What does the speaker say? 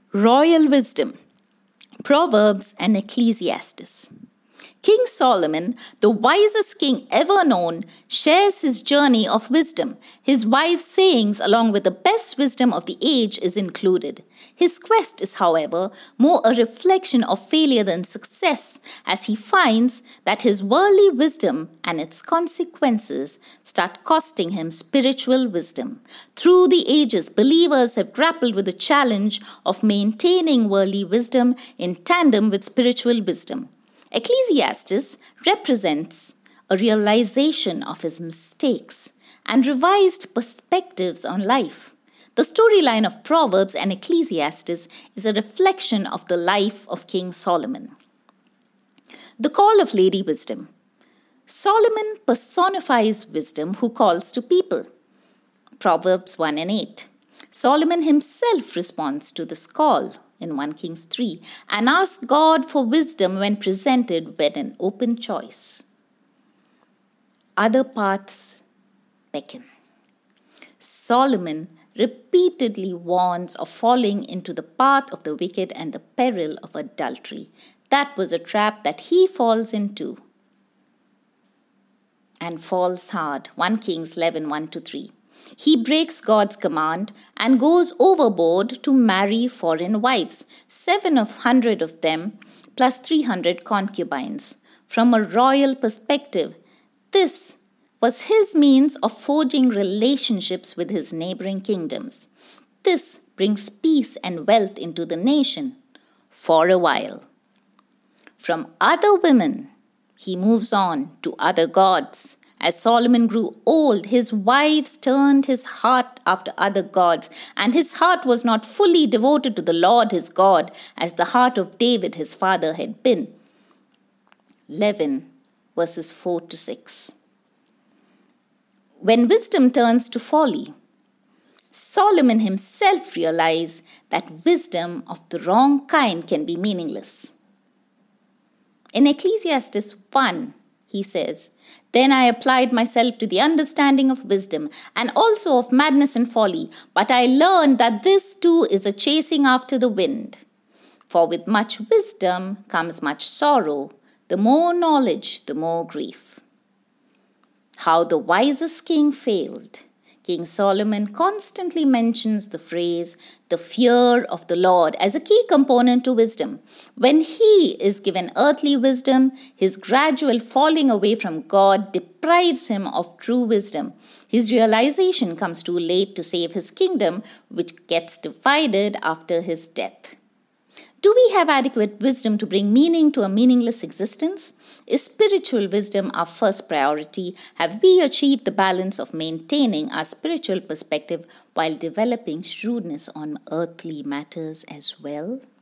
Royal wisdom, Proverbs and Ecclesiastes. King Solomon, the wisest king ever known, shares his journey of wisdom. His wise sayings, along with the best wisdom of the age, is included. His quest is, however, more a reflection of failure than success, as he finds that his worldly wisdom and its consequences start costing him spiritual wisdom. Through the ages, believers have grappled with the challenge of maintaining worldly wisdom in tandem with spiritual wisdom. Ecclesiastes represents a realization of his mistakes and revised perspectives on life. The storyline of Proverbs and Ecclesiastes is a reflection of the life of King Solomon. The call of Lady Wisdom. Solomon personifies wisdom who calls to people. Proverbs 1 and 8. Solomon himself responds to this call in 1 Kings 3 and asks God for wisdom when presented with an open choice. Other paths beckon. Solomon repeatedly warns of falling into the path of the wicked and the peril of adultery. That was a trap that he falls into and falls hard. 1 Kings 11, 1-3. He breaks God's command and goes overboard to marry foreign wives, 700 of them, plus 300 concubines. From a royal perspective, this was his means of forging relationships with his neighboring kingdoms. This brings peace and wealth into the nation for a while. From other women, he moves on to other gods. As Solomon grew old, his wives turned his heart after other gods, and his heart was not fully devoted to the Lord his God, as the heart of David his father had been. 11 verses 4-6. When wisdom turns to folly, Solomon himself realized that wisdom of the wrong kind can be meaningless. In Ecclesiastes 1, he says, "Then I applied myself to the understanding of wisdom and also of madness and folly, but I learned that this too is a chasing after the wind. For with much wisdom comes much sorrow. The more knowledge, the more grief." How the wisest king failed. King Solomon constantly mentions the phrase, "the fear of the Lord," as a key component to wisdom. When he is given earthly wisdom, his gradual falling away from God deprives him of true wisdom. His realization comes too late to save his kingdom, which gets divided after his death. Do we have adequate wisdom to bring meaning to a meaningless existence? Is spiritual wisdom our first priority? Have we achieved the balance of maintaining our spiritual perspective while developing shrewdness on earthly matters as well?